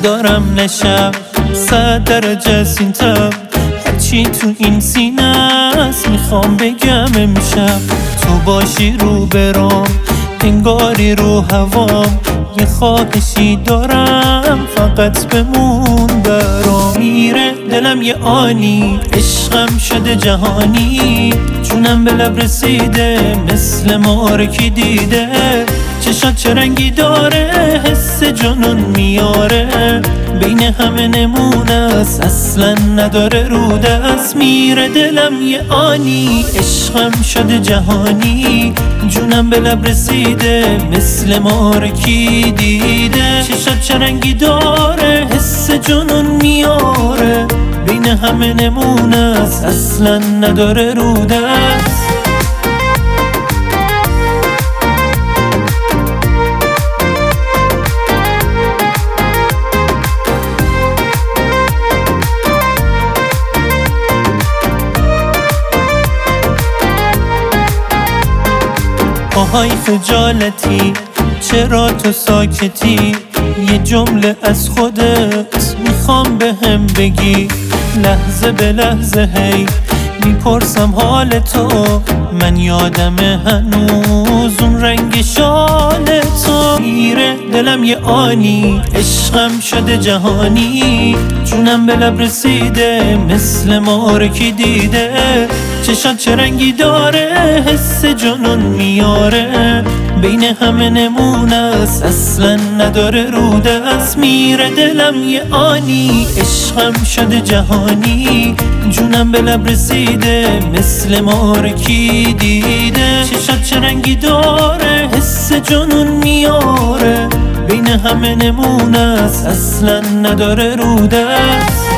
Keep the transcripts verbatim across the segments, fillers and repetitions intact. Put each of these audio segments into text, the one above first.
ندارم نشب صد درجه است این تب، هرچی تو این سینه است میخوام بگم امشب. تو باشی رو برام انگاری رو هوام، یه خواهشی دارم فقط بمون برام. میره دلم یه آنی عشقم شده جهانی، جونم به لب رسیده مثل ماره کی دیده. چشات چه رنگی داره حس جنون میاره، بین همه نمونه است اصلا نداره رو دست. میره دلم یه آنی عشقم شده جهانی، جونم به لب رسیده مثل ماره کی دیده. چشات چه رنگی داره حس جنون میاره، بین همه نمونه است اصلا نداره رو دست. آهای خجالتی چرا تو ساکتی، یه جمله از خودت میخوام به هم بگی. لحظه به لحظه هی میپرسم حال تو، من یادم هنوز اون رنگ شال تو. میره دلم یه آنی عشقم شده جهانی، جونم به لب رسیده مثل ماره کی دیده. چشات چه رنگی داره حس جنون میاره، بین همه نمونه است اصلا نداره رو دست. میره دلم یه آنی عشقم شده جهانی، جونم به لب رسیده مثل ماره کی دیده. چشات چه رنگی داره حس جنون میاره، بین همه نمونه است اصلا نداره رو دست.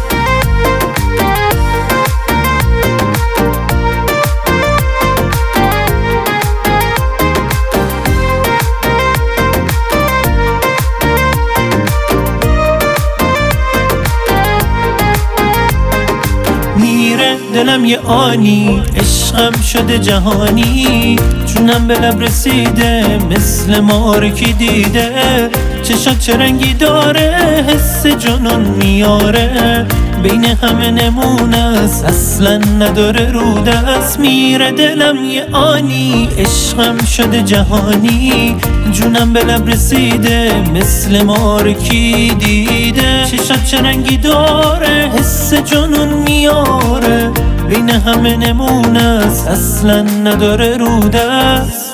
دلم یه آنی عشقم شده جهانی، جونم به لب رسیده مثل ماره کی دیده. چشات چه رنگی داره حس جنون میاره، بین همه نمونه است اصلا نداره رو دست. میره دلم یه آنی عشقم شده جهانی، جونم به لب رسیده مثل ماره کی دیده. چشات چه رنگی داره حس جنون میاره، بین همه نمونه است اصلا نداره رو دست.